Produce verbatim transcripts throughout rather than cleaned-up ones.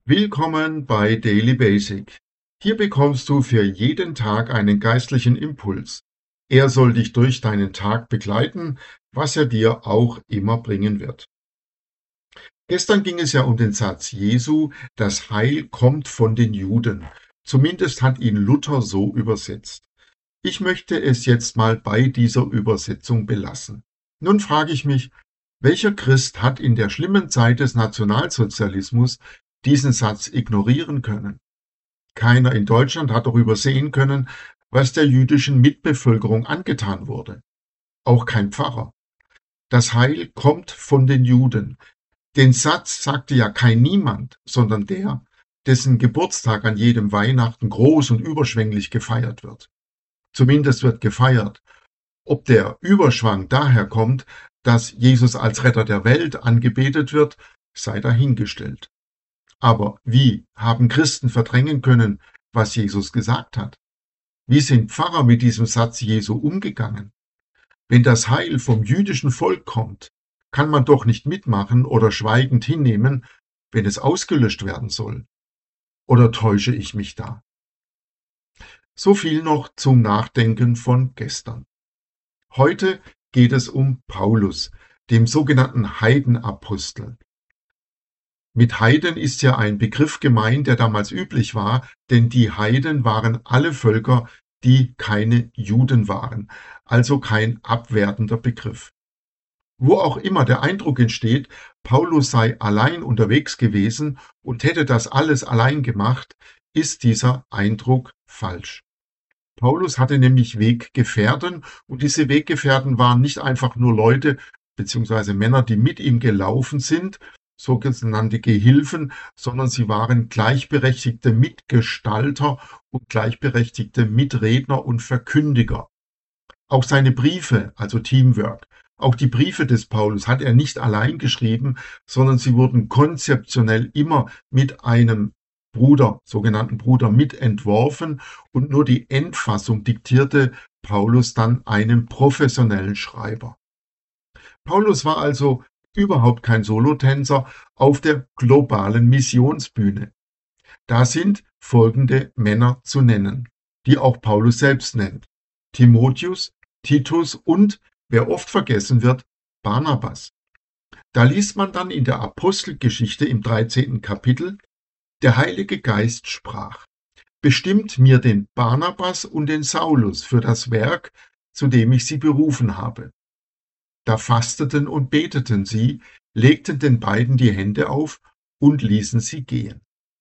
Willkommen bei Daily Basic. Hier bekommst du für jeden Tag einen geistlichen Impuls. Er soll dich durch deinen Tag begleiten, was er dir auch immer bringen wird. Gestern ging es ja um den Satz Jesu, das Heil kommt von den Juden. Zumindest hat ihn Luther so übersetzt. Ich möchte es jetzt mal bei dieser Übersetzung belassen. Nun frage ich mich, welcher Christ hat in der schlimmen Zeit des Nationalsozialismus diesen Satz ignorieren können? Keiner in Deutschland hat darüber sehen können, was der jüdischen Mitbevölkerung angetan wurde. Auch kein Pfarrer. Das Heil kommt von den Juden. Den Satz sagte ja kein Niemand, sondern der, dessen Geburtstag an jedem Weihnachten groß und überschwänglich gefeiert wird. Zumindest wird gefeiert. Ob der Überschwang daher kommt, dass Jesus als Retter der Welt angebetet wird, sei dahingestellt. Aber wie haben Christen verdrängen können, was Jesus gesagt hat? Wie sind Pfarrer mit diesem Satz Jesu umgegangen? Wenn das Heil vom jüdischen Volk kommt, kann man doch nicht mitmachen oder schweigend hinnehmen, wenn es ausgelöscht werden soll. Oder täusche ich mich da? So viel noch zum Nachdenken von gestern. Heute geht es um Paulus, dem sogenannten Heidenapostel. Mit Heiden ist ja ein Begriff gemeint, der damals üblich war, denn die Heiden waren alle Völker, die keine Juden waren, also kein abwertender Begriff. Wo auch immer der Eindruck entsteht, Paulus sei allein unterwegs gewesen und hätte das alles allein gemacht, ist dieser Eindruck falsch. Paulus hatte nämlich Weggefährten und diese Weggefährten waren nicht einfach nur Leute bzw. Männer, die mit ihm gelaufen sind, sogenannte Gehilfen, sondern sie waren gleichberechtigte Mitgestalter und gleichberechtigte Mitredner und Verkündiger. Auch seine Briefe, also Teamwork, auch die Briefe des Paulus hat er nicht allein geschrieben, sondern sie wurden konzeptionell immer mit einem Bruder, sogenannten Bruder, mitentworfen und nur die Endfassung diktierte Paulus dann einem professionellen Schreiber. Paulus war also überhaupt kein Solotänzer auf der globalen Missionsbühne. Da sind folgende Männer zu nennen, die auch Paulus selbst nennt: Timotheus, Titus und, wer oft vergessen wird, Barnabas. Da liest man dann in der Apostelgeschichte im dreizehnten Kapitel, der Heilige Geist sprach: Bestimmt mir den Barnabas und den Saulus für das Werk, zu dem ich sie berufen habe. Da fasteten und beteten sie, legten den beiden die Hände auf und ließen sie gehen.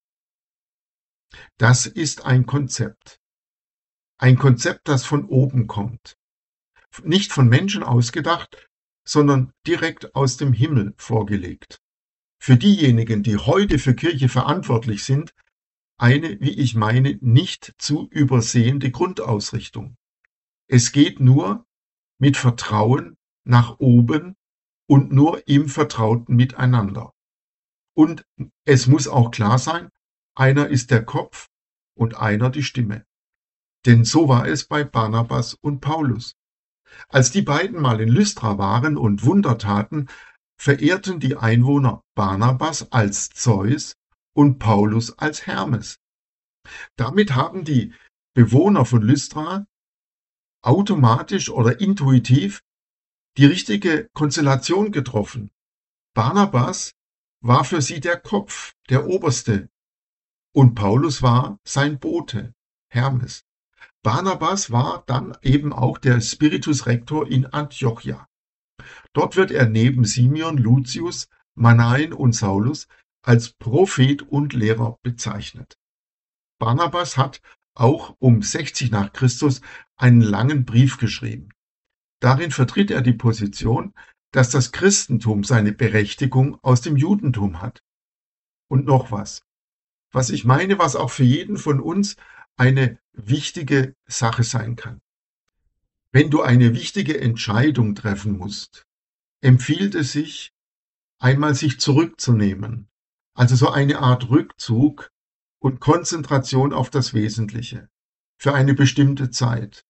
Das ist ein Konzept. Ein Konzept, das von oben kommt. Nicht von Menschen ausgedacht, sondern direkt aus dem Himmel vorgelegt. Für diejenigen, die heute für Kirche verantwortlich sind, eine, wie ich meine, nicht zu übersehende Grundausrichtung. Es geht nur mit Vertrauen nach oben und nur im vertrauten Miteinander. Und es muss auch klar sein, einer ist der Kopf und einer die Stimme. Denn so war es bei Barnabas und Paulus. Als die beiden mal in Lystra waren und Wunder taten, verehrten die Einwohner Barnabas als Zeus und Paulus als Hermes. Damit haben die Bewohner von Lystra automatisch oder intuitiv die richtige Konstellation getroffen. Barnabas war für sie der Kopf, der Oberste, und Paulus war sein Bote, Hermes. Barnabas war dann eben auch der Spiritus Rector in Antiochia. Dort wird er neben Simeon, Lucius, Manaen und Saulus als Prophet und Lehrer bezeichnet. Barnabas hat auch um sechzig nach Christus einen langen Brief geschrieben. Darin vertritt er die Position, dass das Christentum seine Berechtigung aus dem Judentum hat. Und noch was, was ich meine, was auch für jeden von uns eine wichtige Sache sein kann. Wenn du eine wichtige Entscheidung treffen musst, empfiehlt es sich, einmal sich zurückzunehmen, also so eine Art Rückzug und Konzentration auf das Wesentliche, für eine bestimmte Zeit.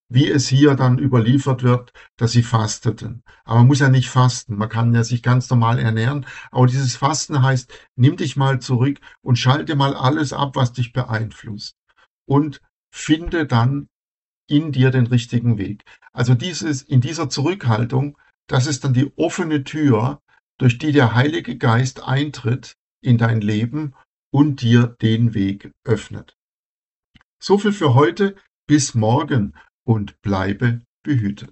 wie es hier dann überliefert wird, dass sie fasteten. Aber man muss ja nicht fasten, man kann ja sich ganz normal ernähren. Aber dieses Fasten heißt, nimm dich mal zurück und schalte mal alles ab, was dich beeinflusst. Und finde dann in dir den richtigen Weg. Also dieses, in dieser Zurückhaltung, das ist dann die offene Tür, durch die der Heilige Geist eintritt in dein Leben und dir den Weg öffnet. So viel für heute, bis morgen und bleibe behütet.